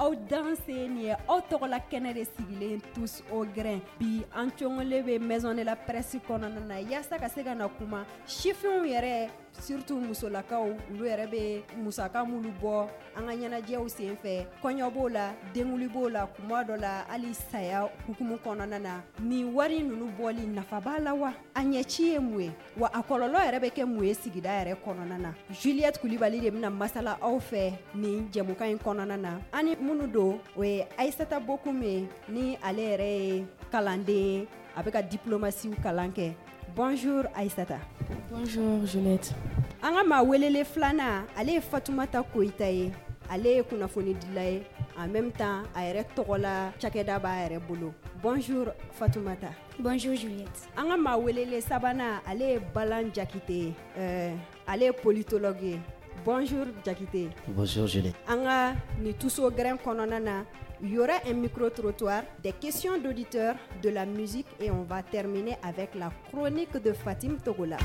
aw danse nin ye aw tɔgɔla kɛnɛ de sigilen tous au grain bi an cɔngɔlen bɛ maison de la presse kɔnɔna na yaasa ka se ka na kuma sifinw yɛrɛ surtout musolakaw olu yɛrɛ bɛ musaka minnu bɔ an ka ɲɛnajɛw sen fɛ kɔɲɔ b'o la denguli b'o la kuma dɔ la hali saya hukumu kɔnɔna na nin wari ninnu bɔli nafa b'a la wa a ɲɛci ye mun ye wa a kɔlɔlɔ yɛrɛ bɛ kɛ mun ye sigida yɛrɛ kɔnɔna na Juliette Kulibali de bɛna masala aw fɛ nin jɛmukan in kɔnɔna na ani minnu don o ye Aissata Bokoum ye ni ale yɛrɛ ye kalanden a bɛ ka diplomasiw kalan kɛ. Bonjour Aissata. Bonjour Juliette. An ka maa welele filanan ale ye Fatumata Koyita ye ale ye kunnafoni dila ye en même temps a yɛrɛ tɔgɔla cakɛda b'a yɛrɛ bolo. Bonjour Fatumata. Bonjour Juliette. An ka maa welele sabanan ale ye Balan Jakite ale ye politologue ye. Bonjour Jakite. Bonjour Juliette. An ka ni tous au grain kɔnɔna na il y aura un micro-trottoir, des questions d'auditeurs, de la musique et on va terminer avec la chronique de Fatim Togola.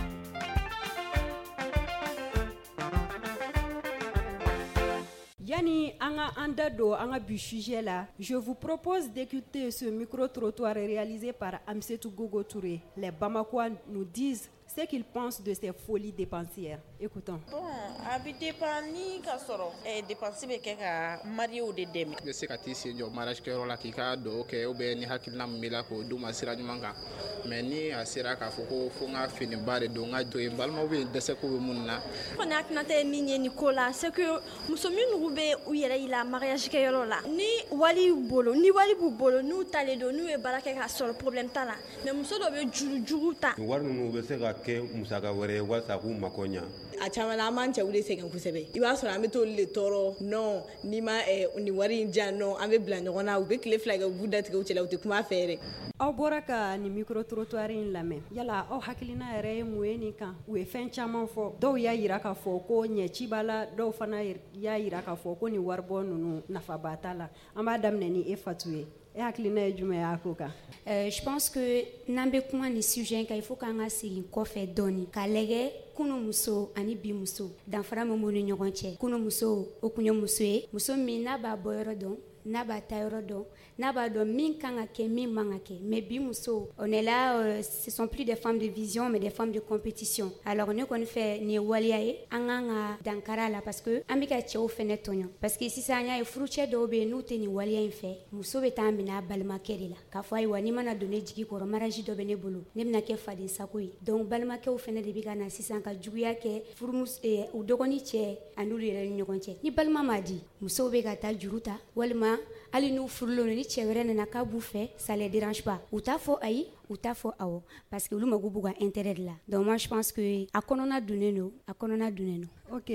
Yani anga anda do anga bu sujet là, je vous propose d'écouter ce micro-trottoir réalisé par Amsetou Gogo Touré. Les Bamakois nous disent ce qu'ils pensent de ces folies dépensières. Écoutons. Bon, abi dépend ka sɔrɔ dépense bɛ kɛ ka marié de dɛmɛ. I bɛ se ka t'i sen jɔ mariage kɛyɔrɔ la k'i ka dugawu kɛ ou bien ni hakilina min b'i la k'o d'u ma sira ɲuman kan mais ni a sera k'a fɔ ko fo n ka finiba de don n ka to yen balimaw bɛ yen dɛsɛ ko bɛ mun na. Kɔni hakilinata ye min ye nin ko la c'est que muso minnu bɛ u yɛrɛ yira mariage kɛyɔrɔ la ni wali b'u bolo n'u talen don n'u ye baara kɛ k'a sɔrɔ problème t'a la mais muso dɔ bɛ jurujugu ta. Wari ninnu bɛ se ka kɛ musaka wɛrɛ ye walasa k'u mako ɲa. A caman na an b'an cɛw de sɛgɛn kosɛbɛ i b'a sɔrɔ an bɛ t'olu de tɔɔrɔ non n'i ma nin wari in diyan non an bɛ bila ɲɔgɔn na u bɛ tile fila kɛ u b'u datigɛ u cɛla u tɛ kuma a fɛ yɛrɛ. Aw bɔra ka nin micro-trottoir in lamɛn yala aw hakilina yɛrɛ ye mun ye nin kan u ye fɛn caman fɔ dɔw y'a yira k'a fɔ ko ɲɛci b'a la dɔw fana y'a yira k'a fɔ ko nin waribɔ ninnu nafaba t'a la an b'a daminɛ ni e Fatu ye e hakilina ye jumɛn y'a ko kan. Je pense que n'an bɛ kuma nin sujet in kan il faut k'an ka segin kɔfɛ dɔɔni k'a lajɛ kunu muso ani bi muso danfara min b'u ni ɲɔgɔn cɛ kunu muso o kun ye muso ye muso min n'a b'a bɔ yɔrɔ dɔn n'a b'a ta yɔrɔ dɔn n'a b'a dɔn min kan ka kɛ min man ka kɛ mais bi muso on est là ce sont plus des femmes de vision mais des femmes de compétition alors ne kɔni fɛ nin ye waliya ye an kan ka dankara la parce que an bɛ ka cɛw fɛnɛ tɔɲɔ parce que sisan an y'a ye furucɛ dɔw bɛ yen n'u tɛ nin waliya in fɛ muso bɛ taa minɛ a balimakɛ de la k'a fɔ ayiwa n'i mana don ne jigi kɔrɔ mariage dɔ bɛ ne bolo ne bɛna kɛ faden sago ye donc balimakɛw fɛnɛ de bɛ ka na sisan ka juguya kɛ furumuso u dɔgɔni cɛ ani olu yɛrɛ ni ɲɔgɔn cɛ ni balima m'a di musow bɛ ka taa juru ta walima hali n'u furulen ni cɛ wɛrɛ nana k'a b'u fɛ ça les dérange pas u t'a fɔ ayi u t'a fɔ awɔ parce que olu mago b'u ka intérêt de la donc moi je pense que a kɔnɔna dunnen don. Ok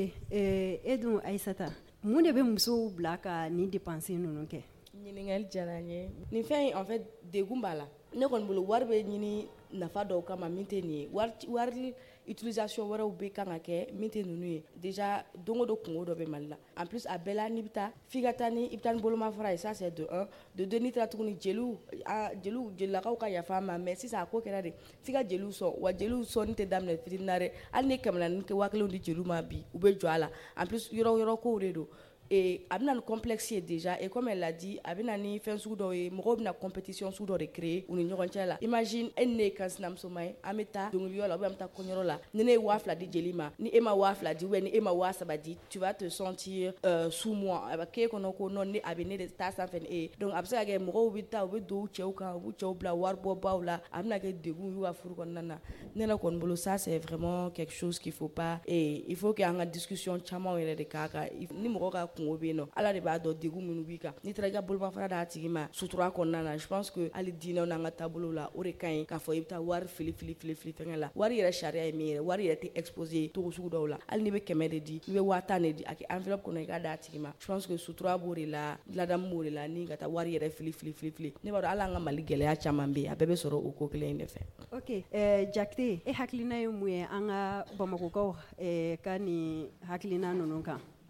e dun Aissata mun de bɛ musow bila ka nin dépense ninnu kɛ. Ɲininkali diyara n ye nin fɛn in en fait degun b'a la ne kɔni bolo wari bɛ ɲini nafa dɔw kama min tɛ nin ye wari utilisation wɛrɛw bɛ kan ka kɛ min tɛ ninnu ye déjà don o don kungo dɔ bɛ Mali la en plus a bɛɛ la n'i bɛ taa f'i ka taa ni bolomafara ye ça c'est de 1 de 2 n'i taara tuguni jelilakaw ka yafa ma mais sisan a ko kɛra de f'i ka jeliw sɔn wa jeliw sɔnni tɛ daminɛ fitini na dɛ hali ni 100 kɛ 1000 di jeliw ma bi u bɛ jɔ a la en plus yɔrɔ kow de don. Et a bɛna ni complexe ye déjà et comme elle l'a dit a bɛna ni fɛn sugu dɔw ye mɔgɔw bɛna compétition sugu dɔ de créer u ni ɲɔgɔn cɛ la imagine e ni ne ye kansinamuso ma ye an bɛ taa dɔnkiliyɔrɔ la ou bien an bɛ taa kɔɲɔyɔrɔ la ni ne ye 2000 di jeli ma ni e ma 2000 di ou bien ni e ma 3000 di tu vas te sentir sous moi a bɛ k'e kɔnɔ ko non ne a bɛ ne de ta sanfɛ ni e ye donc a bɛ se ka kɛ mɔgɔw bɛ taa u bɛ don u cɛw kan u b'u cɛw bila waribɔbaw la a bɛna kɛ degun y'u ka furu kɔnɔna na ne yɛrɛ kɔni bolo ça c'est vraiment quelque chose qu'il faut pas et il faut que an ka discussion caman yɛrɛ de k'a kan ni mɔgɔ ka kungo bɛ yen nɔ ala de b'a dɔn degun minnu b'i kan n'i taara i ka bolomafara d'a tigi ma sutura kɔnɔna na je pense que hali diinɛw n'an ka taabolow la o de ka ɲi k'a fɔ i bɛ taa wari fili fɛngɛ la wari yɛrɛ sariya ye min yɛrɛ wari yɛrɛ tɛ exposé togo sugu dɔw la hali n'i bɛ 100 de di n'i bɛ 50 de di a kɛ enveloppe kɔnɔ i k'a d'a tigi ma je pense que sutura b'o de la ladamu b'o de la ni ka taa wari yɛrɛ fili ne b'a dɔn hali an ka Mali gɛlɛya caman bɛ yen a bɛɛ bɛ sɔrɔ o ko kelen in de fɛ. Ok Jakite e hakilina ye mun ye an ka Bamakokaw ka nin hakilina ninnu kan.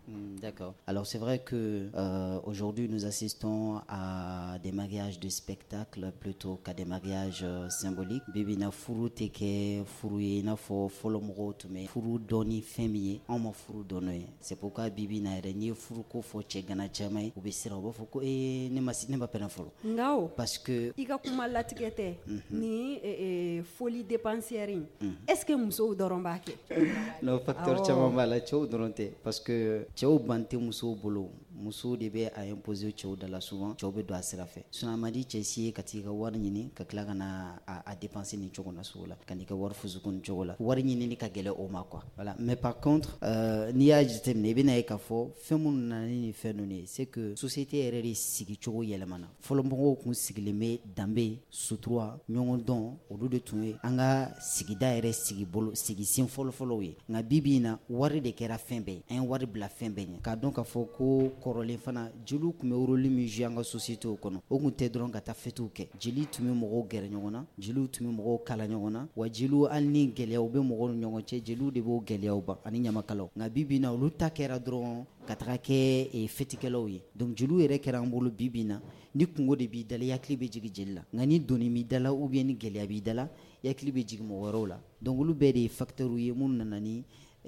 D'accord. Alors c'est vrai que aujourd'hui nous assistons à des mariages de spectacle plutôt qu'à des mariages symboliques. Bibi na furu teke furu ye na fo folomro tume furu doni femiye on ma furu dono ye. C'est pourquoi bibi na yɛrɛ ni furu ko fo cɛ gana cɛma ye u bɛ siran u b'a fɔ ko ne ma pɛna fɔlɔ. Ngawo. Parce que i ka kuma latigɛ tɛ ni folie dépensière in est-ce que musow dɔrɔn b'a kɛ? Non, facteur caman b'a la cɛw dɔrɔn tɛ parce que cɛw ban tɛ musow bolo. Muso de bɛ a imposer cɛw da la souvent cɛw bɛ don a sira fɛ sinon a ma di cɛ si ye ka t'i ka wari ɲini ka tila ka na a dépenser nin cogo na sugu la ka n'i ka wari fusuku nin cogo la wari ɲinini ka gɛlɛ o ma quoi voilà mais par contre n'i y'a jateminɛ i bɛna ye k'a fɔ fɛn minnu nana ni fɛn ninnu ye c'est que société yɛrɛ de sigi cogo yɛlɛmana fɔlɔ mɔgɔw kun sigilen bɛ danbe sutura ɲɔgɔn dɔn olu de tun ye an ka sigida yɛrɛ sigi sen fɔlɔfɔlɔw ye nka bi bi in na wari de kɛra fɛn bɛɛ ye an ye wari bila fɛn bɛɛ ɲɛ k'a dɔn k'a fɔ ko kɔrɔlen fana jeliw tun bɛ rôle min jouer an ka société kɔnɔ o tun tɛ dɔrɔn ka taa fêtew kɛ jeli tun bɛ mɔgɔw gɛrɛ ɲɔgɔn na jeliw tun bɛ mɔgɔw kala ɲɔgɔn na wa jeliw hali ni gɛlɛyaw bɛ mɔgɔw ni ɲɔgɔn cɛ jeliw de b'o gɛlɛyaw ban ani ɲamakalaw nka bi bi in na olu ta kɛra dɔrɔn ka taga kɛ fêtikɛlaw ye donc jeliw yɛrɛ kɛra an bolo bi bi in na ni kungo de b'i dala i hakili bɛ jigin jeli la nka ni doni b'i dala ou bien ni gɛlɛya b'i dala i hakili bɛ jigin mɔgɔ wɛrɛw la donc olu bɛɛ de ye facteur ye minnu nana ni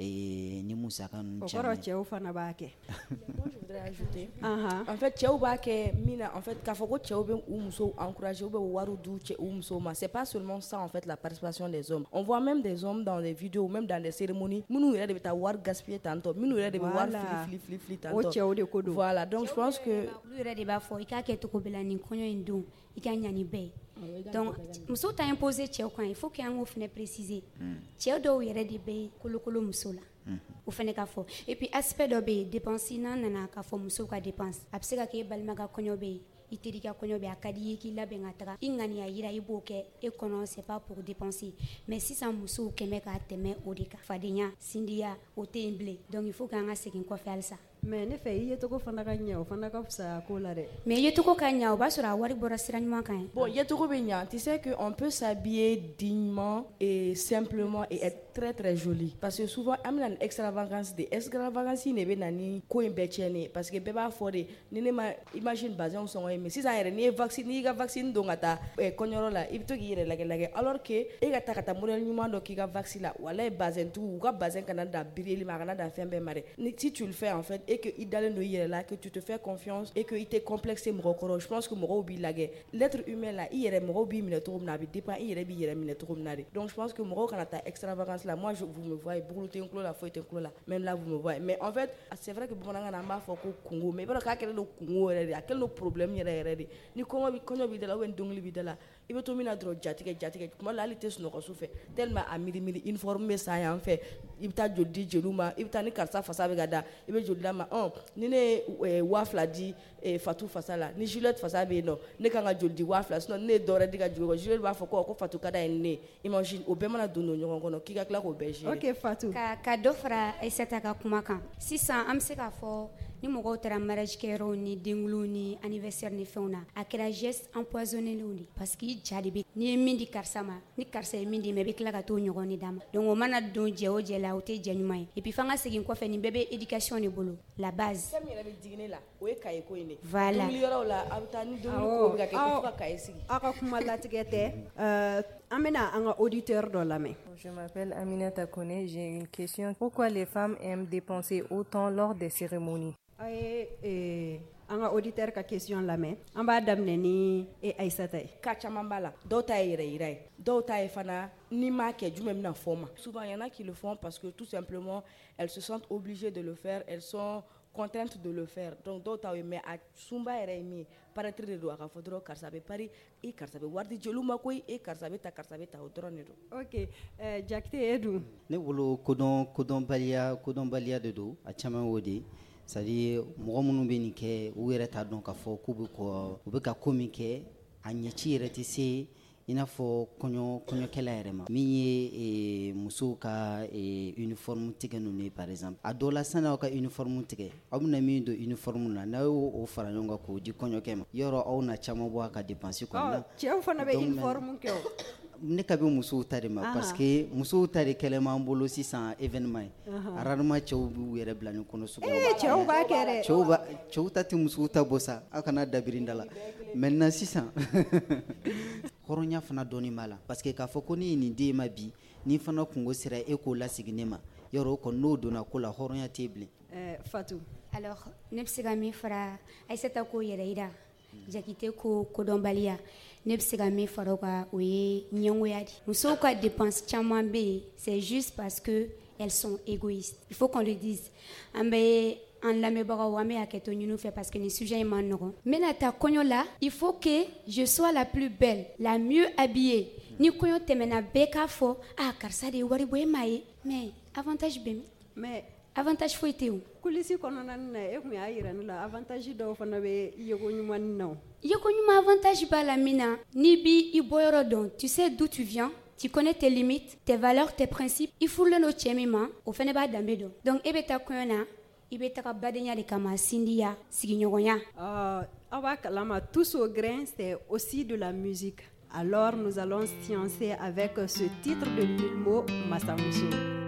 musaka ninnu caman ye. O kɔrɔ cɛw fana b'a kɛ. Moi je voudrais ajouter. En fait cɛw b'a kɛ min na en fait k'a fɔ ko cɛw bɛ u musow encourager ou bɛ wari d'u cɛ u musow ma c'est pas seulement ça en fait la participation des hommes on voit même des hommes dans des vidéos même dans des cérémonies minnu yɛrɛ de bɛ taa wari gaspiller tantôt minnu yɛrɛ de bɛ wari fili tantôt. O cɛw de ko don. Voilà donc je pense que olu yɛrɛ de b'a fɔ i k'a kɛ cogo bɛɛ la nin kɔɲɔ in don i ka ɲa ni bɛɛ ye. Donc muso ta imposer cɛw kan il faut que an k'o fana préciser cɛw dɔw yɛrɛ de bɛ kolokolo muso la o fana ka fɔ et puis aspect dɔ bɛ yen dépense n'an nana k'a fɔ musow ka dépense a bɛ se ka kɛ e balima ka kɔɲɔ bɛ yen i teri ka kɔɲɔ bɛ yen a ka di i ye k'i labɛn ka taga i ŋaniya yira i b'o kɛ e kɔnɔ c'est pas pour dépenser mais sisan musow kɛmɛ k'a tɛmɛ o de kan fadenya sindiya o tɛ yen bilen donc il faut que an ka segin kɔfɛ halisa. Mais ne fɛ i ye cogo fana ka ɲɛ o fana ka fisa ko la dɛ. Mais i ye cogo ka ɲɛ o b'a sɔrɔ a wari bɔra sira ɲuman kan. Bon, ye cogo bɛ ɲɛ tu sais que on peut s'habiller dignement et simplement et être très très joli parce que souvent an bɛna ni extravagance de extravagance in de bɛ na ni ko in bɛɛ tiɲɛni parce que bɛɛ b'a fɔ de ni ne ma imagine bazɛnw sɔngɔ ye mais sisan yɛrɛ n'i ye vaccine n'i ka vaccine don ka taa kɔɲɔyɔrɔ la i bɛ to k'i yɛrɛ lagɛ alors que e ka taa modèle ɲuman dɔ k'i ka vaccine la walayi bazɛn tigiw u ka bazɛn kana dan birili ma a kana dan fɛn bɛɛ ma dɛ ni si tu le fais en fait et que i dalen don i yɛrɛ la que tu te fais confiance et que i tɛ complexé mɔgɔ kɔrɔ je pense que mɔgɔw b'i lagɛ l'être humain la i yɛrɛ mɔgɔw b'i minɛ cogo min na a bɛ dépend i yɛrɛ b'i yɛrɛ minɛ cogo min na de donc je pense que mɔgɔw kana taa extravagance la moi vous me voyez bugulu tɛ n tulo la foyi tɛ n tulo la même là vous me voyez mais en fait c'est vrai que bamanankan na an b'a fɔ ko kungo mais i b'a dɔn k'a kɛlen don kungo yɛrɛ de a kɛlen don problème yɛrɛ de ni kɔɲɔ b'i da la ou bien dɔnkili b'i da la i bɛ to min na dɔrɔn jatigɛ tuma la hali tɛ sunɔgɔ su fɛ tellement a miiri uniforme bɛ san yan fɛ i bɛ taa joli di jeliw ma i bɛ taa ni karisa fasa bɛ ka da i bɛ joli d'a ma ni ne ye 2000 di Fatou fasa la ni Juliette fasa bɛ yen nɔ ne kan ka joli di 2000 sinon ne ye dɔ wɛrɛ di ka jugu Juliette b'a fɔ ko Fatou ka da ye ne imagine o bɛɛ mana don ɲɔgɔn kɔnɔ k'i ka tila k'o bɛɛ gérer. Ok Fatou. Ka dɔ fara Aïssata ka kuma kan sisan an bɛ se k'a fɔ ni mɔgɔw taara mariage kɛyɔrɔw ni denkuliw ni anniversaire ni fɛnw na a kɛra geste empoisonné lenw de parce que i ja de bɛ n'i ye min di karisa ma ni karisa ye min di ma i bɛ tila ka t'o ɲɔgɔn de d'a ma donc o mana don jɛ o jɛ la o tɛ jɛ ɲuman ye et puis f'an ka segin kɔfɛ nin bɛɛ bɛ éducation de bolo la base. fɛn min yɛrɛ bɛ digine la o ye kaye ko in de. Voilà. Dɔnkiliyɔrɔw la a bɛ taa ni dɔnkili ko bɛ ka kɛ ko fo ka kaye sigi. Aw ka kuma latigɛ tɛ an bɛna an ka auditeur dɔ lamɛn. Je m'appelle Aminata Kone, j'ai une question. Pourquoi les femmes aiment dépenser autant lors des cérémonies? A ye an ka auditeur ka question lamɛn an b'a daminɛ ni Aïssata ye. Ka caman b'a la dɔw ta ye yɛrɛ yira ye dɔw ta ye fana ni m'a kɛ jumɛn bɛna fɔ ma souvent il y en a qui le font parce que tout simplement elles se sentent obligées de le faire elles sont contraintes de le faire donc dɔw ta ye mais a sunba yɛrɛ ye min ye paraître de don a ka fɔ dɔrɔn karisa bɛ pari karisa bɛ wari di jeliw ma koyi karisa bɛ ta o dɔrɔn de don. Ok Jakite e dun. Ne bolo kodɔnbaliya de don a caman y'o de c'est-à-dire mɔgɔ minnu bɛ nin kɛ u yɛrɛ t'a dɔn k'a fɔ u bɛ ka ko min kɛ a ɲɛci yɛrɛ tɛ se i n'a fɔ kɔɲɔkɛla yɛrɛ ma min ye musow ka uniforme tigɛ ninnu ye par exemple a dɔw la sani aw ka uniforme tigɛ aw bɛna min don uniforme na n'aw y'o fara ɲɔgɔn kan k'o di kɔɲɔkɛ ma yɔrɔ aw na caman bɔ a ka dépense kɔnɔna. Cɛw fana bɛ uniforme kɛ o. ne ka bɛ musow ta de ma parce que musow ta de kɛlɛman bolo sisan événement ye rarement cɛw b'u yɛrɛ bila ni kɔnɔ sugu cɛw b'a kɛ dɛ cɛw ta tɛ musow ta bɔ sa a kana dabirinda la maintenant sisan hɔrɔnya fana dɔɔni b'a la parce que k'a fɔ ko ne ye nin den ma bi ni fana kungo sera e k'o lasigi ne ma yɔrɔ o kɔni n'o donna ko la hɔrɔnya tɛ bilen. Fatou. Alors ne bɛ se ka min fara Aïssata ko yɛrɛ yira Jakite ko kodɔnbaliya ne bɛ se ka min fara o kan o ye ɲɛngoya de musow ka dépense caman bɛ yen c'est juste parce que elles sont égoïstes il faut qu'on le dise an bɛ an lamɛnbagaw an bɛ hakɛto ɲini u fɛ parce que nin sujet in man nɔgɔn n bɛna taa kɔɲɔ la il faut que je sois la plus belle la mieux habillée ni kɔɲɔ tɛmɛna bɛɛ k'a fɔ karisa de ye wari bɔ e m'a ye mais avantage bɛ min mais avantage foyi tɛ o kulisi kɔnɔna na e kun y'a yira ne la avantage dɔw fana bɛ yeko ɲuman na o yeko ɲuman avantage b'a la min na n'i b'i bɔyɔrɔ dɔn tu sais d'où tu viens tu connais tes limites tes valeurs tes principes i furulen don cɛ min ma o fana b'a danbe dɔn donc e bɛ taa kɔɲɔ na i bɛ taga badenya de kama sindiya sigiɲɔgɔnya aw b'a kalama tous au grain c'est aussi de la musique alors nous allons sciencer avec ce titre de Milmo Massamuso.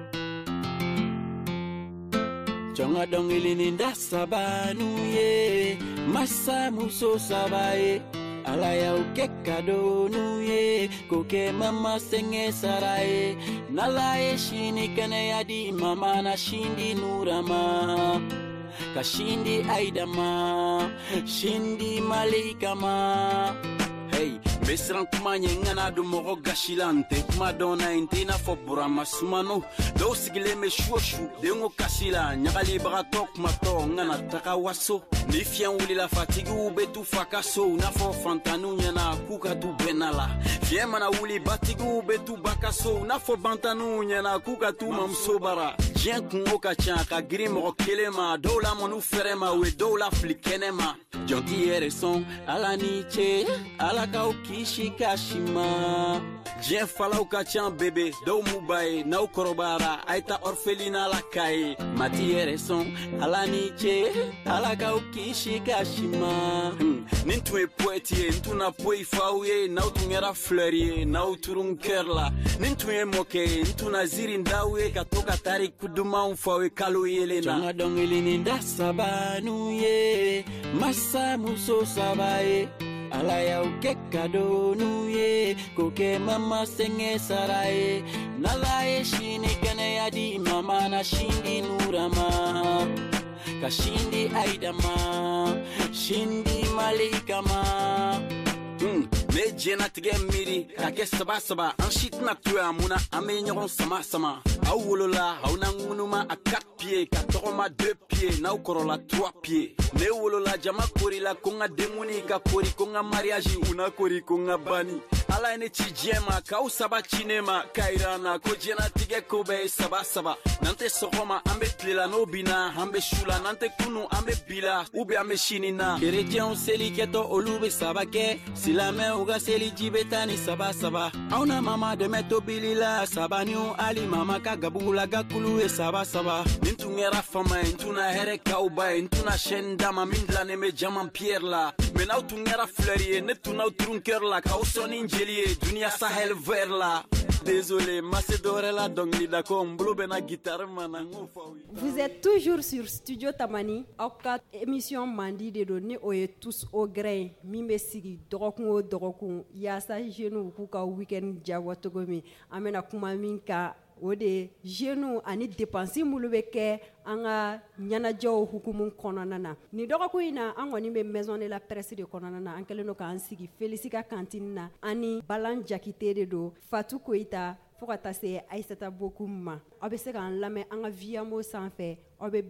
Chonga dongili ninda sabanu ye Massamuso sabaye alaya ukekado nuye koke mama senge saraye nalaye shini kane yadi mama na shindi nurama kashindi aidama shindi malikama hey Besran kuma nyengana du mogo gashilante kuma dona intina fo burama sumano do sigile me shoshu dengo kasila nyagali bagato kuma to ngana taka waso ni fian wuli la fatigue betu fakaso na fo fantanu nyana kuka tu benala fien mana wuli batigu betu bakaso na fo bantanu nyana kuka tu mamsobara jien kungo ka chan ka giri mogo kelema do la monu ferema we do la flikenema jonti ere son ala niche ala kauki Shikashima Jien falau kachan bébé do mubaye na ukorobara aita orphelina la kai matiere son ala niche ala kauki shikashima nintu e poetie nintu na poi fauye na utungera fleurie na uturun kerla nintu e moke nintu na ziri ndawe katoka tari kuduma umfawe kalu yelena changa dongili ninda sabanu ye Massamuso sabaye alaya ukekado nuye koke mama senge saraye nalaye shini kane yadi mama na shindi nurama kashindi aidama shindi malikama ne jena tige miri kake saba ensuite na tuya muna ame nyoron sama awolola hauna ngunuma a 4 pieds katoroma 2 pieds na ukorola 3 pieds ne wolola jama korila konga demuni ka kori konga mariage una kori konga bani ala ne chijema ka usaba chinema kairana ko jena tige ko be saba nante sokoma ambe tlela no bina ambe shula nante kunu ambe bila ube ambe shinina keretien seli keto olube sabake silame uga seli jibetani saba auna mama de meto bilila sabaniu ali mama ka gabula gakulu e saba nintungera fama intuna here kauba intuna shenda mamindla ne me jaman pierre la menau tungera fleurie ne tuna trunker la kausoni injelie dunia sahel ver la désolé macedore la dongli da komblo bena guitare manango fawi. Vous êtes toujours sur Studio Tamani auka émission mandi de doni oye tous au grain mimbe sigi dorokun yasa jenu ku ka weekend jawotogomi amena kuma minka o de jenu ani dépense mulu bɛ kɛ an ka ɲɛnajɛw hukumu kɔnɔna na ni dɔgɔkun in na an kɔni bɛ maison de la presse de kɔnɔna na an kɛlen don k'an sigi Félix ka cantine na ani Balan Jakite de don Fatou Koyita fo ka taa se Aïssata Bokoum ma aw bɛ se k'an lamɛn an ka VMO sanfɛ aw bɛ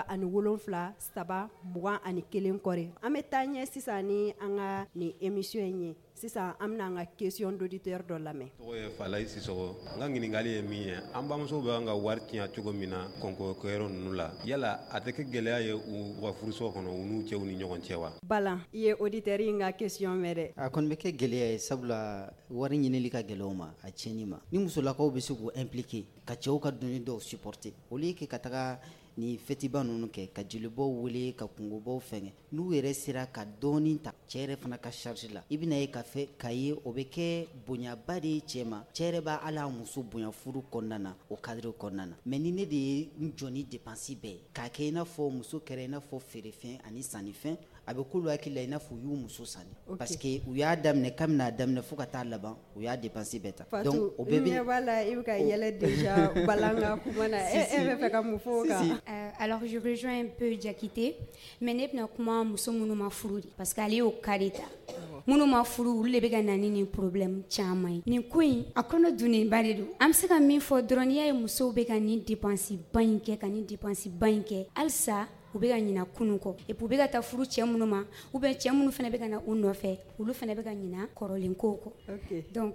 37 3 21 kɔri an bɛ taa ɲɛ sisan ni an ka ni émission in ye sisan an bɛna an ka question d'auditeur dɔ lamɛn. tɔgɔ ye Falayi Sisɔgɔ n ka ɲininkali ye min ye an bamuso bɛ an ka wari tiɲɛ cogo min na kɔnkɔnkɛyɔrɔ ninnu la yala a tɛ kɛ gɛlɛya ye u ka furuso kɔnɔ u n'u cɛw ni ɲɔgɔn cɛ wa. Balan i ye auditeur in ka question mɛn dɛ. a kɔni bɛ kɛ gɛlɛya ye sabula wari ɲinili ka gɛlɛya o ma a tiɲɛni ma ni musolakaw bɛ se k'u impliquer ka cɛw ka donni dɔw supporter au lieu que ka taga ni festiba nunu kɛ ka jelibɔw wele ka kungobaw fɛngɛ n'u yɛrɛ sera ka dɔɔni ta cɛ yɛrɛ fana ka charge la i bɛna ye ka ye o bɛ kɛ bonyaba de ye cɛ ma cɛ yɛrɛ b'a ala muso bonya furu kɔnɔna na o cadre kɔnɔna na mais ni ne de ye n jɔ ni dépense bɛɛ k'a kɛ i n'a fɔ muso kɛra i n'a fɔ feerefɛn ani sannifɛn a bɛ k'olu hakili la i n'a fɔ u y'u muso sanni parce que u y'a daminɛ kabini a daminɛ fo ka taa laban u y'a dépense bɛɛ ta donc o bɛɛ bɛ b'a la i bɛ ka yɛlɛ déjà balanga kuma na e bɛ fɛ ka mun fɔ o kan alors je rejoins un peu Diakité mais ne bɛna kuma muso minnu ma furu de parce que ale y'o cas de ta minnu ma furu olu de bɛ ka na ni nin problème caman ye nin ko in a kɔnɔ dunnenba de don an bɛ se ka min fɔ dɔrɔn n'i y'a ye musow bɛ ka nin dépense ba in kɛ ka nin dépense ba in kɛ halisa u bɛ ka ɲina kunun kɔ et puis u bɛ ka taa furu cɛ minnu ma ou bien cɛ minnu fana bɛ ka na u nɔfɛ olu fana bɛ ka ɲina kɔrɔlen kow kɔ. Ok donc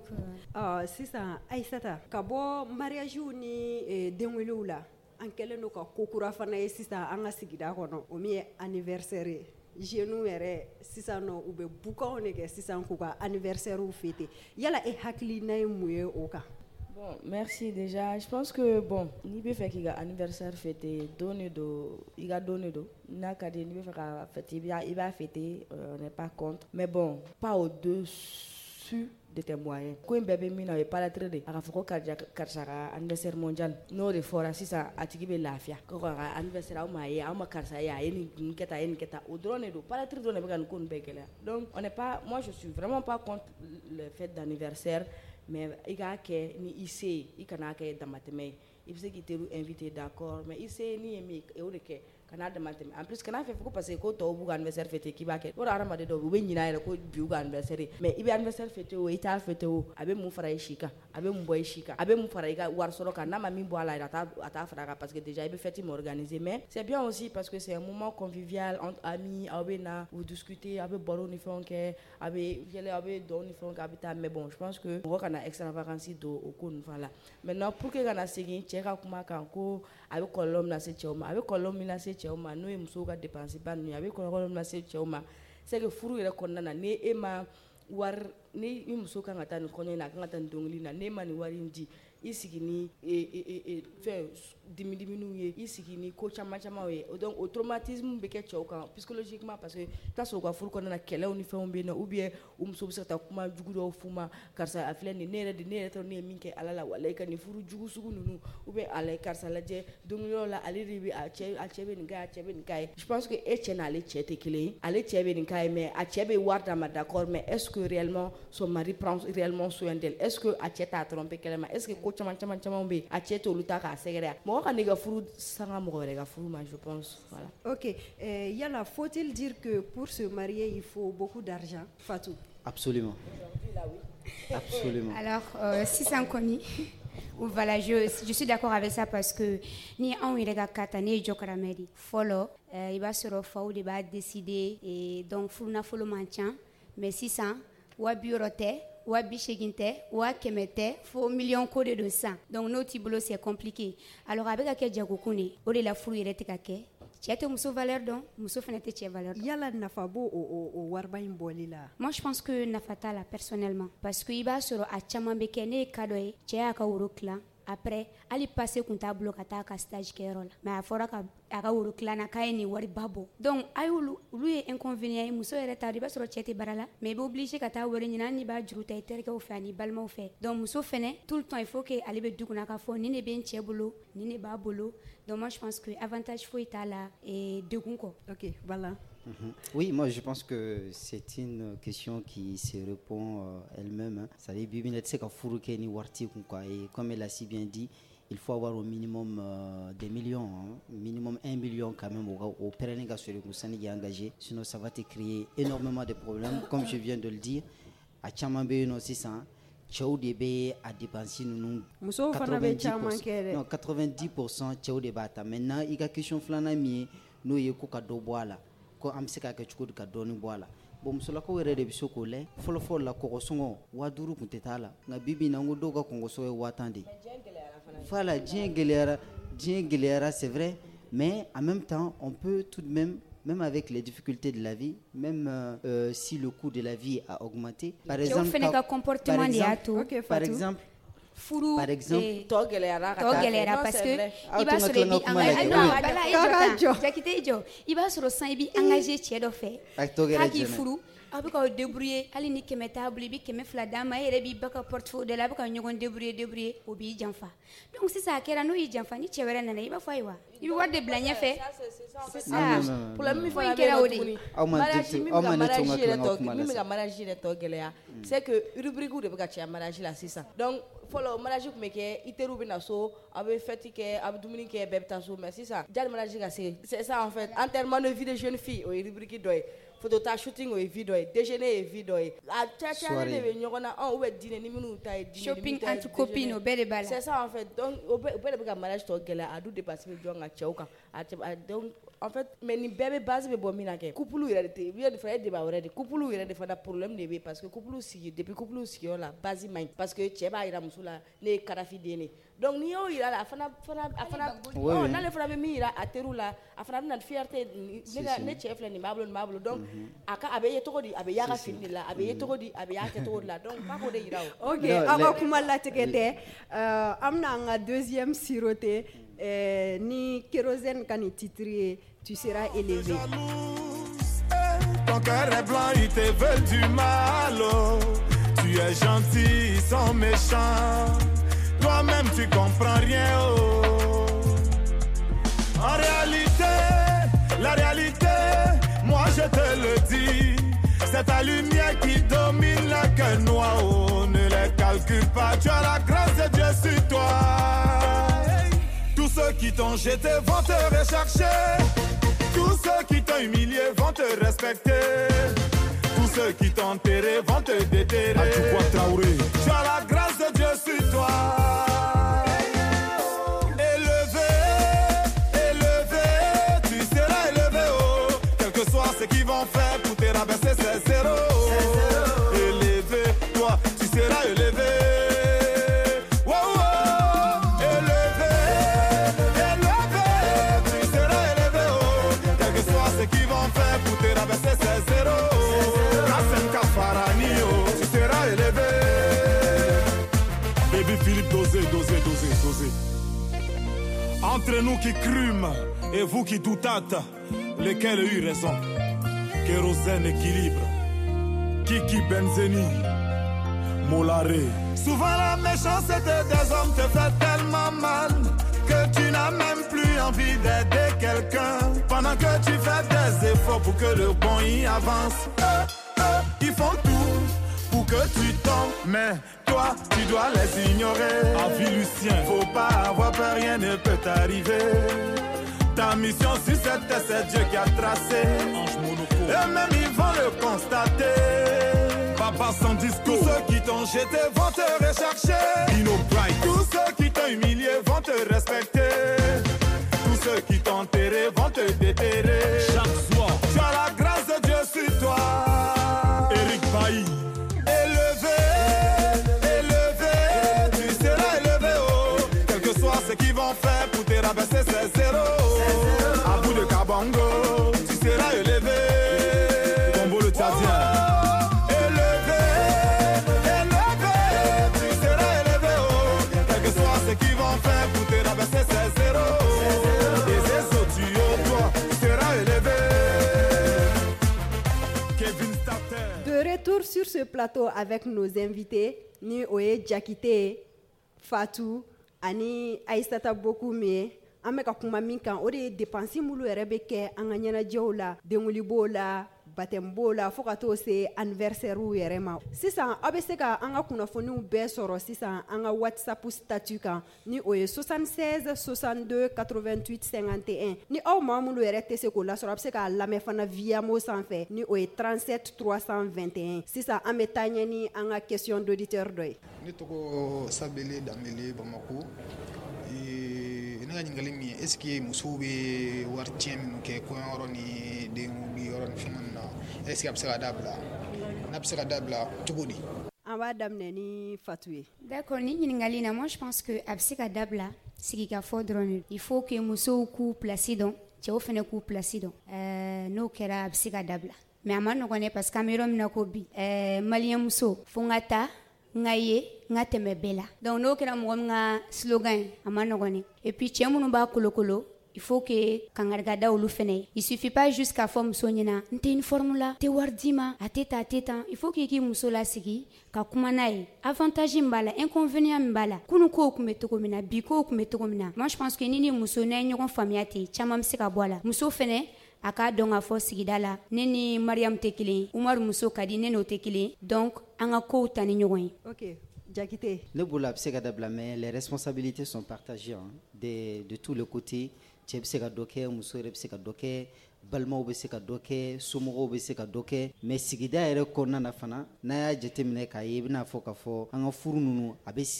sisan Aïssata ka bɔ mariage ni denwelew la an kɛlen don ka ko kura fana ye sisan an ka sigida kɔnɔ o min ye anniversaire ye jeunes yɛrɛ sisan nɔ u bɛ bukanw de kɛ sisan k'u ka anniversaire fêter yala e hakilina ye mun ye o kan? Bon, merci déjà. Je pense que bon, ni be fait qu'il y a anniversaire fêté, donné do, il y a donné do. N'a qu'à dire ni be fait qu'à fêter, il va fêter, on n'est pas contre. Mais bon, pas au-dessus de tes moyens. Quand un bébé mina est pas la traiter, à faut que karsara anniversaire mondial. No de fora si ça atiki be lafia. Ko anniversaire au maye, au makarsa ya, ni keta au drone do, pas la traiter do ne be kan kon bekela. Donc on n'est pas, moi je suis vraiment pas contre le fête d'anniversaire. Mais il y a que ni ici il kana que damateme il faut qu'il te invité d'accord mais ici ni emi e o de que kana damateme en plus kana fait parce que ko to bu anniversaire fêté ki ba ke o ara ma de do bu nyina ere ko bu anniversaire mais il be anniversaire fêté o ita fêté o abe mu fara shika abe mu boy shika abe mu fara ga war soro kana ma mi bo ala ata fara parce que déjà il be fêté m'organiser mais c'est bien aussi parce que c'est un moment convivial entre amis abena vous discutez abe boro ni font que abe yele abe do ni font habita mais bon je pense que on kana extravagance do o ko voilà maintenant pour que kana segin cheka kuma kan ko abe kolom na se choma abe kolom na se choma no e muso ga dépenser ban no abe kolom na se choma c'est que furu ere konna na ne e ma war ni muso kan ata ni konyo na kan ata ndongli na ne ma ni wari ndi isigini fait diminuer ye isigini ko chama we donc au traumatisme be ke choka psychologiquement parce que ta so kwa furu konna na kele oni fe ombe na ou bien muso be ta kuma jugu do fuma karsa afle ni nere de nere to ne minke alala wala ka ni furu jugu sugu nunu ou bien ala karsa la je donc la ali ribi a chebe ni ga je pense que etienne ale chete kile ale chebe ni kai mais a chebe warda ma d'accord mais est-ce que réellement son mari prend réellement soin d'elle est-ce que a cheta a trompé kelema est-ce que ko chama be a chete oluta ka segere mo ka nega furu sanga mo ga furu ma je pense voilà. OK, yala faut-il dire que pour se marier il faut beaucoup d'argent Fatou? Absolument. Absolument. Alors si c'est inconnu voilà, je suis d'accord avec ça parce que ni on y regarde katane jokaramedi follow il va se refaire de va décider et donc furna follow manchan mais si ça wa bureauté wa bicheginte wa kemete fo million code de ça donc notre boulot c'est compliqué alors avec akè jagokune o de la furu irete kake Chete muso valeur donc muso fenete che valeur yala nafa bo o warba imboli la. Moi je pense que nafata la personnellement parce que iba soro a chama be kene kadoy che aka urukla après ali passer kunta bloka ta ka stage kerola mais afora ka aka urukla na kaini wari babo donc ayulu lui inconvénient muso ere ta iba soro chete barala mais be obligé ka ta wori nyina ni ba juruta terke o fa ni balma o fait donc muso fene tout le temps il faut que ali be duguna ka fo ni ne ben chebulu ni ne ba bolo. Donc moi je pense que avantage faut être là et de gonko. OK, voilà. Oui, moi je pense que c'est une question qui se répond elle-même. Hein. Ça dit bibinette c'est ka furuke ni warti quoi et comme elle a si bien dit, il faut avoir au minimum des millions, hein. Minimum 1 million quand même au pérenniga sur le Moussani qui est engagé, sinon ça va te créer énormément de problèmes comme je viens de le dire. À Chamambe no 600 cɛw de bɛ a dépenser ninnu 90% cɛw de b'a ta maintenant i ka question filanan min ye n'o ye ko ka dɔ bɔ a la ko an bɛ se k'a kɛ cogo di ka dɔɔni bɔ a la bon musolakaw yɛrɛ de bɛ se k'o lɛ fɔlɔfɔlɔ la kɔgɔsɔngɔ 5000 tun tɛ t'a la nka bibi in na n ko dɔw ka kɔgɔsɔngɔ ye 1000 de voilà diɲɛ gɛlɛyara c'est vrai mais en même temps on peut tout de même avec les difficultés de la vie, même si le coût de la vie a augmenté. Par exemple, furu par exemple tɔ gɛlɛyara parce que i b'a sɔrɔ i bi engagé jakite jɔ i b'a sɔrɔ san i bi engagé cɛ dɔ fɛ k'a k'i furu aw bɛ k'aw débrouiller hali ni 100 t'a bolo i bi 100 d'a ma e yɛrɛ b'i ba ka portefeuille de la a bɛ ka ɲɔgɔn débrouiller o b'i janfa donc sisan a kɛra n'o y'i janfa ni cɛ wɛrɛ nana i b'a fɔ ayiwa i bɛ wari de bila ɲɛfɛ c'est ça problème min fana bɛ yen tuguni mariage min bɛ ka mariage yɛrɛ tɔ gɛlɛya c'est que rubrique de bɛ ka caya mariage la sisan donc fɔlɔ mariage tun bɛ kɛ i teriw bɛ na so a bɛ fête kɛ a bɛ dumuni kɛ bɛɛ bɛ taa so mais sisan jani mariage ka se c'est ça en fait enterrement de vie de jeune fille o ye rubrique dɔ ye photota shooting o ye vie dɔ ye déjeuner ye vie dɔ ye a cayalen de bɛ ɲɔgɔn na ou bien dîner ni minnu ta ye dîner shopping entre copines o bɛɛ de b'a la c'est ça en fait donc o bɛɛ de bɛ ka mariage tɔ gɛlɛya a dun dépasse bɛ jɔn ka cɛw kan donc en fait mais nin bɛɛ bɛ base bɛ bɔ min na kɛ couple yɛrɛ de tɛ i bɛ fana ye débat wɛrɛ de couple yɛrɛ de fana problème de bɛ parce que couple sigi depuis couple sigiyɔrɔ la base man ɲi parce que cɛ b'a jira muso la ne ye karafi den de donc n'i y'o jira la a fana n'ale fana bɛ min jira a teriw la a fana bɛ na fierté ne cɛ filɛ nin b'a bolo donc a bɛ ye cogo di a bɛ y'a ka fini de la a bɛ ye cogo di a bɛ y'a kɛ cogo de la donc f'a k'o de jira o. ok an ka kuma latigɛ tɛ an bɛna an ka deuxième siroté ni kérosène ka nin titre ye tu seras élevé. Ton cœur est blanc, ils te veulent du mal. Oh. Tu es gentil, ils sont méchants. Toi-même, tu comprends rien. Oh. En réalité, la réalité, moi je te le dis, c'est ta lumière qui domine le cœur noir. Oh. Ne les calcule pas, tu as la grâce de Dieu sur toi. Tous ceux qui t'ont jeté vont te rechercher. Tous ceux qui t'ont humilié vont te respecter. Tous ceux qui t'ont enterré vont te déterrer. Tu as la grâce de Dieu sur toi. Élevé, élevé, tu seras élevé. Oh. Quel que soit ce qu'ils vont faire pour te rabaisser, c'est zéro. Élevé, toi, tu seras élevé. Entre nous qui crûmes et vous qui doutâtes, lesquels a eu raison? Kérosène équilibre, Kiki Benzeni, Molaré. Souvent la méchanceté des hommes te fait tellement mal que tu n'as même plus envie d'aider quelqu'un. Pendant que tu fais des efforts pour que le bon y avance, ils font tout pour que tu tombes, mais toi, tu dois les ignorer. Avis Lucien, faut pas avoir peur, rien ne peut t'arriver. Ta mission sur cette terre, c'est Dieu qui a tracé. Et même ils vont le constater. Papa sans discours. Tous ceux qui t'ont jeté vont te rechercher. Dino Bright. Tous ceux qui t'ont humilié vont te respecter. Tous ceux qui t'ont enterré vont te déterrer. Chaque soir, tu as la grâce de Dieu sur toi. Eric Bailly. Ce qu'ils vont faire pour te rabaisser, c'est zéro. À bout de Kabango, tu seras élevé. Combo le Tchadien. Élevé, élevé, tu seras élevé. Oh. Quel que soit ce qu'ils vont faire pour te rabaisser, c'est zéro. Et c'est ça, tu toi, tu seras élevé. Kevin Starter. De retour sur ce plateau avec nos invités, ni Oye Jakite, Fatou, ani Aïssata beaucoup mais an bɛ ka kuma min kan o de ye dépense mulu yɛrɛ bɛ kɛ an ka ɲɛnajɛw la denwuli b'o la baptême b'o la fo ka t'o se anniversaire yɛrɛ ma sisan aw bɛ se ka an ka kunnafoniw bɛɛ sɔrɔ sisan an ka WhatsApp statut kan ni o ye 76 62 88 51 ni aw maa minnu yɛrɛ tɛ se k'o lasɔrɔ a bɛ se k'a lamɛn fana via mo sanfɛ ni o ye 37 321 sisan an bɛ taa ɲɛ ni an ka question d'auditeur dɔ ye. Ne tɔgɔ Sabele Dambele Bamako. Ne ka ɲininkali min ye est ce que musow bɛ wari tiɲɛ minnu kɛ kɔɲɔyɔrɔ ni denkundi yɔrɔ ni fɛn ninnu na est ce que a bɛ se ka dabila n'a bɛ se ka dabila cogo di. An b'a daminɛ ni Fatu ye. D'accord ni ɲininkali na moi je pense que a bɛ se ka dabila sigikafɔ dɔrɔn de il faut que musow k'u place dɔn cɛw fana k'u place dɔn n'o kɛra a bɛ se ka dabila mais a ma nɔgɔn dɛ parce que an bɛ yɔrɔ min na ko bi maliyɛn muso fo n ka taa ngaye ngateme bela donc no kera mo nga slogan amanogoni et puis cɛ minnu b'a kolokolo il faut que kangarga da olu fene il suffit pas juste k'a fɔ muso ɲɛna n tɛ uniforme la tɛ wari d'i ma a tɛ tan il faut k'i muso lasigi ka kuma n'a ye avantage min b'a la inconvénient min b'a la kunu kow tun bɛ cogo min na bi kow tun bɛ cogo min na moi je pense que ni muso n'a ye ɲɔgɔn faamuya ten caman bɛ se ka bɔ a la muso fɛnɛ a k'a dɔn k'a fɔ sigida la ne ni mariam tɛ kelen umaru muso ka di ne n'o tɛ kelen donc an ka kow ta ni ɲɔgɔn ye. Ok. Jakite. Le boulot a mais les responsabilités sont partagées de tous les côtés. Cɛ bɛ se ka dɔ kɛ muso yɛrɛ bɛ se ka dɔ kɛ balimaw bɛ se ka dɔ kɛ somɔgɔw bɛ se ka dɔ kɛ mais sigida yɛrɛ kɔnɔna na fana n'a y'a jateminɛ k'a ye i bɛna fɔ k'a fɔ an ka furu ninnu a bɛ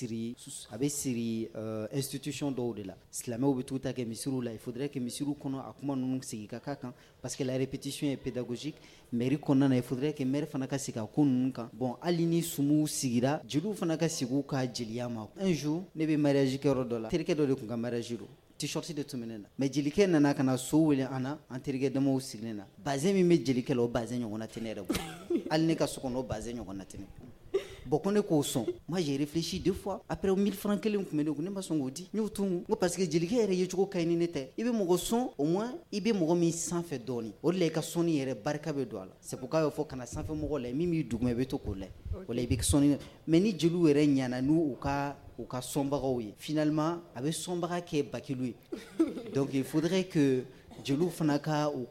siri institution dɔw de la silamɛw bɛ t'u ta kɛ misiriw la il faudrait que misiriw kɔnɔ a kuma ninnu sigi ka k'a kan parce que la répétition est pédagogique mairie kɔnɔna na il faudrait que maire fana ka sigi a ko ninnu kan bon hali ni sumuw sigira jeliw fana ka sigi u ka jeliya ma un jour ne bɛ mariage kɛ yɔrɔ dɔ la terikɛ dɔ de tun ka mariage do t-shirt de tuminen na mais jelikɛ nana kana so wele ana an terikɛ damaw sigilen na bazin min bɛ jelikɛ la o bazin ɲɔgɔn na tɛ ne yɛrɛ bolo hali ne ka so kɔnɔ o bazin ɲɔgɔn na tɛ ne bon ko ne k'o sɔn moi j'ai réfléchi 2 fois après 1000 francs kelen tun bɛ ne kun ne ma sɔn k'o di n y'o tun ko parce que jelikɛ yɛrɛ ye cogo ka ɲi ni ne tɛ i bɛ mɔgɔ sɔn au moins i bɛ mɔgɔ min sanfɛ dɔɔni o de la i ka sɔnni yɛrɛ barika bɛ don a la c'est pourquoi a bɛ fɔ kana sanfɛ mɔgɔ la min b'i duguma i bɛ to k'o layɛ o la i bɛ sɔnni mais ni jeliw yɛrɛ ɲana n'u ka sɔnbagaw ye finalement a bɛ sɔnbaga kɛ bakilu ye donc il faudrait que jeliw fana u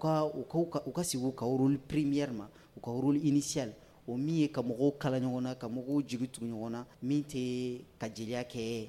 ka sigi u ka rôle première ma u ka rôle initial o min ye ka mɔgɔw kala ɲɔgɔn na ka mɔgɔw jigi tugu ɲɔgɔn na min tɛ ka jeliya kɛ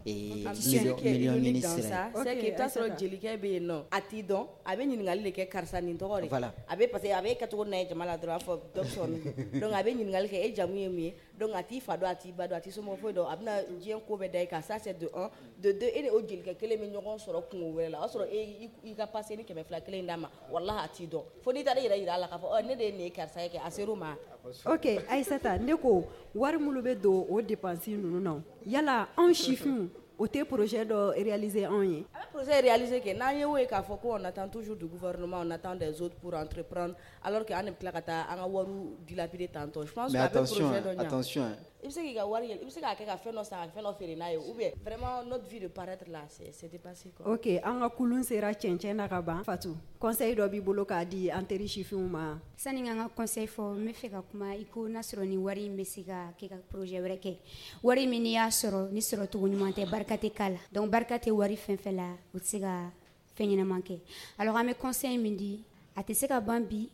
million ɲini sira c'est que i bɛ taa sɔrɔ jelikɛ bɛ yen nɔ a t'i dɔn a bɛ ɲininkali de kɛ karisa nin tɔgɔ de voilà a bɛ parce que a bɛ kɛ cogo n'a ye jama la dɔrɔn a b'a fɔ dɔ sɔmi donc a bɛ ɲininkali kɛ e jamu ye mun ye donc a t'i fa dɔn a t'i ba dɔn a t'i somɔgɔ foyi dɔn a bɛna diɲɛ ko bɛɛ da i kan ça c'est de 1 de 2 e ni o jelikɛ kelen bɛ ɲɔgɔn sɔrɔ kungo wɛrɛ la o y'a sɔrɔ i ka passe ni 200 kelen d'a ma walahi a t'i dɔn fo n'i taara i yɛrɛ yira a la k'a fɔ ne de ye nin ye karisa ye kɛ a ser'o ma. Ok Aïssata ne ko wari minnu bɛ don o dépense ninnu na yala anw sifinw o tɛ projet dɔ réaliser anw ye. A bɛ projet réaliser kɛ n'an ye o ye k'a fɔ ko on attend toujours du gouvernement on attend des autres pour entreprendre alors que an de bɛ tila ka taa an ka wariw dilapider tantôt je pense que a bɛ projet dɔ ɲa. Attention i bɛ se k'i ka wari yɛlɛ i bɛ se k'a kɛ ka fɛn dɔ san ka fɛn dɔ feere n'a ye ou bien vraiment notre vie de paraître là c'est dépassé quoi. Ok an ka kulun sera cɛncɛn na ka ban Fatou conseil dɔ b'i bolo k'a di an teri sifinw ma. Sani n ka conseil fɔ n bɛ fɛ ka kuma i ko n'a sɔrɔ ni wari in bɛ se ka kɛ ka projet wɛrɛ kɛ wari min n'i y'a sɔrɔ ni sɔrɔ cogo ɲuman tɛ barika tɛ k'a la donc barika tɛ wari fɛn fɛn la o tɛ se ka fɛn ɲɛnama kɛ alors an bɛ conseil min di a tɛ se ka ban bi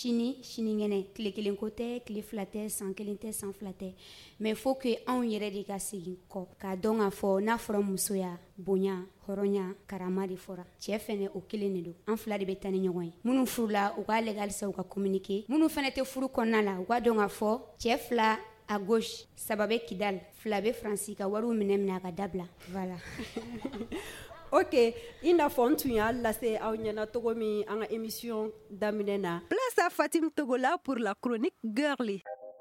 sinikɛnɛ tile kelen ko tɛ tile fila tɛ san kelen tɛ san fila tɛ mais faut que anw yɛrɛ de ka segin kɔ k'a dɔn k'a fɔ n'a fɔra musoya bonya hɔrɔnya karama de fɔra cɛ fɛnɛ o kelen de don an fila de bɛ taa ni ɲɔgɔn ye minnu furula u k'a lajɛ halisa u ka communiquer minnu fɛnɛ tɛ furu kɔnɔna la u k'a dɔn k'a fɔ cɛ fila à gauche saba bɛ kidal fila bɛ faransi ka wariw minɛ a ka dabila voilà. Ok i n'a fɔ n tun y'a lase aw ɲɛna togo min an ka émission daminɛ na. Place à Fatim Togola pour la chronique girly.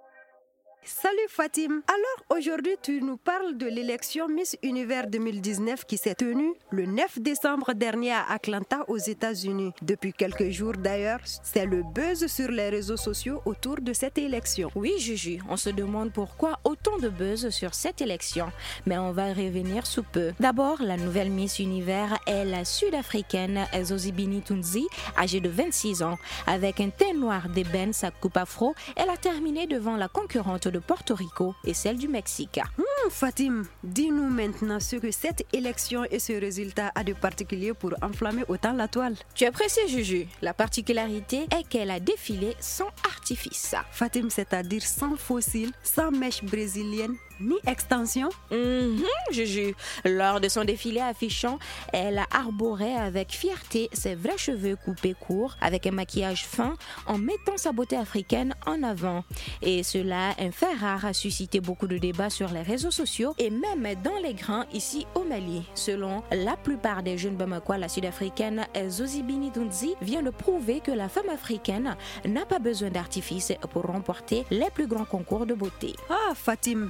Salut Fatim. Alors aujourd'hui tu nous parles de l'élection Miss Univers 2019 qui s'est tenue le 9 décembre dernier à Atlanta aux États-Unis. Depuis quelques jours d'ailleurs, c'est le buzz sur les réseaux sociaux autour de cette élection. Oui Juju, on se demande pourquoi autant de buzz sur cette élection, mais on va revenir sous peu. D'abord, la nouvelle Miss Univers est la sud-africaine Zozibini Tunzi, âgée de 26 ans. Avec un teint noir d'ébène, sa coupe afro, elle a terminé devant la concurrente de Porto Rico et celle du Mexique. Fatim, dis-nous maintenant ce que cette élection et ce résultat a de particulier pour enflammer autant la toile. Tu es pressé, Juju. La particularité est qu'elle a défilé sans artifice. Fatim, c'est-à-dire sans fossiles, sans mèche brésilienne, ni extension. Juju. Lors de son défilé affichant, elle a arboré avec fierté ses vrais cheveux coupés courts, avec un maquillage fin, en mettant sa beauté africaine en avant. Et cela, un fait rare, a suscité beaucoup de débats sur les réseaux sociaux et même dans les grains ici au Mali. Selon la plupart des jeunes Bamakois, la sud-africaine Zozibini Tunzi vient de prouver que la femme africaine n'a pas besoin d'artifice pour remporter les plus grands concours de beauté. Ah, Fatim, Miss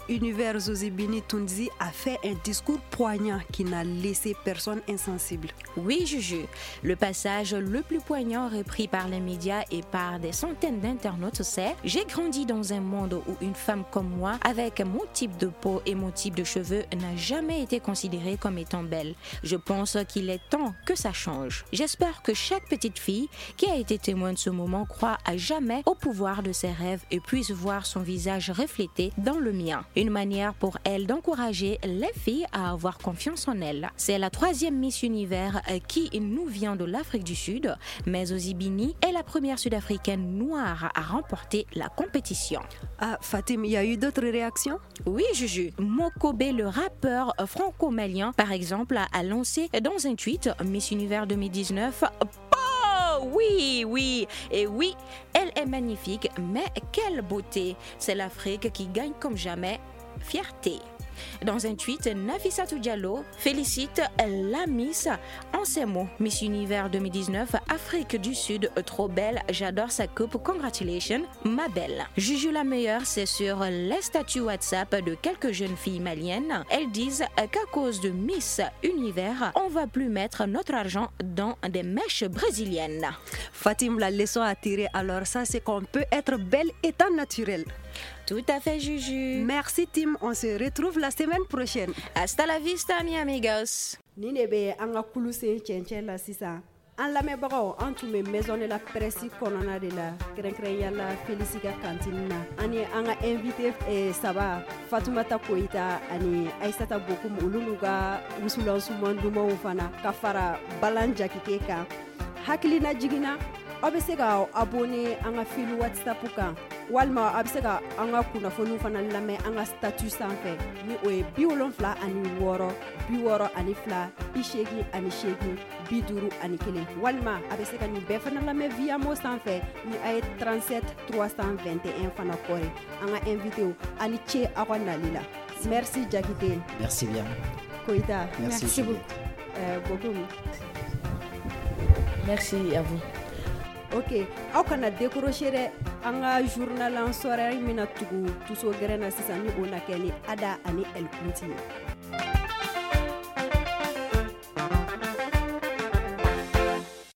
Univers Zozibini Tunzi a fait un discours poignant qui n'a laissé personne insensible. Oui, Juju. Le passage le plus poignant repris par les médias et par des centaines d'internautes, c'est « J'ai grandi dans un monde où une femme comme moi, avec mon type de peau et mon type de cheveux, n'a jamais été considérée comme étant belle. Je pense qu'il est temps que ça change. J'espère que chaque petite fille qui a été témoin de ce moment croit à jamais au pouvoir de ses rêves et puisse voir son visage reflété dans le mien. Une manière pour elle d'encourager les filles à avoir confiance en elles. C'est la 3e Miss Univers qui nous vient de l'Afrique du Sud, mais Zozibini est la première Sud-Africaine noire à remporter la compétition. Ah, Fatim, il y a eu d'autres réactions? Oui, Juju. Mokobe, le rappeur franco-malien, par exemple, a lancé dans un tweet Miss Univers 2019. Oui, et oui, elle est magnifique, mais quelle beauté! C'est l'Afrique qui gagne comme jamais. Fierté. Dans un tweet, Nafissatou Diallo félicite la Miss en ces mots. Miss Univers 2019, Afrique du Sud, trop belle, j'adore sa coupe, congratulations, ma belle. Juju la meilleure, c'est sur les statuts WhatsApp de quelques jeunes filles maliennes. Elles disent qu'à cause de Miss Univers, on va plus mettre notre argent dans des mèches brésiliennes. Fatim, la leçon à tirer alors ça, c'est qu'on peut être belle étant naturelle. Tout à fait, Juju. Merci, Tim. On se retrouve la semaine prochaine. Hasta la vista, mi amigos. Ni ne be an ka kulusen cɛncɛn la sisan. An lamɛnbagaw, an tun bɛ maison de la presse kɔnɔna de la kɛrɛnkɛrɛnya la Félisi ka kantine na. An ye an ka invité saba Fatumata Koyita ani Aissata Bokum olu n'u ka wusulansuman dumanw fana ka fara Balan Jakite kan. Hakilina jiginna aw bɛ se ka abonné an ka fil WhatsApp kan walima a bɛ se ka an ka kunnafoniw fana lamɛn an ka statut sanfɛ ni o ye 76 62 88 51 walima a bɛ se ka nin bɛɛ fana lamɛn via mo sanfɛ ni a ye 37 321 fana kɔri an ka invité ani ce aw ka nali la. Merci Jakite. Merci bien. Koyita. Merci beaucoup. Merci à vous. Ok, aw kana décrocher dɛ an ka journal en soirée mina tugu tuso gɛrɛ na sisan ni o na kɛ ni Ada ani El Kunti ye.